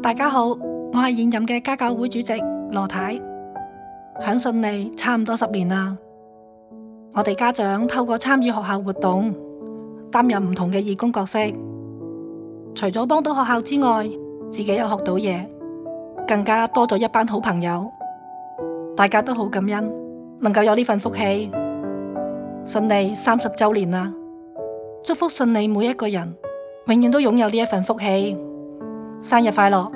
大家好，我係現任嘅家教會主席羅太。響順利差唔多10年啦。我哋家長透過參與學校活動，擔任唔同嘅義工角色，除咗幫到學校之外，自己又學到嘢，更加多咗一班好朋友。大家都好感恩，能夠有呢份福氣。順利30週年啦，祝福順利每一個人，永遠都擁有呢一份福氣。生日快樂！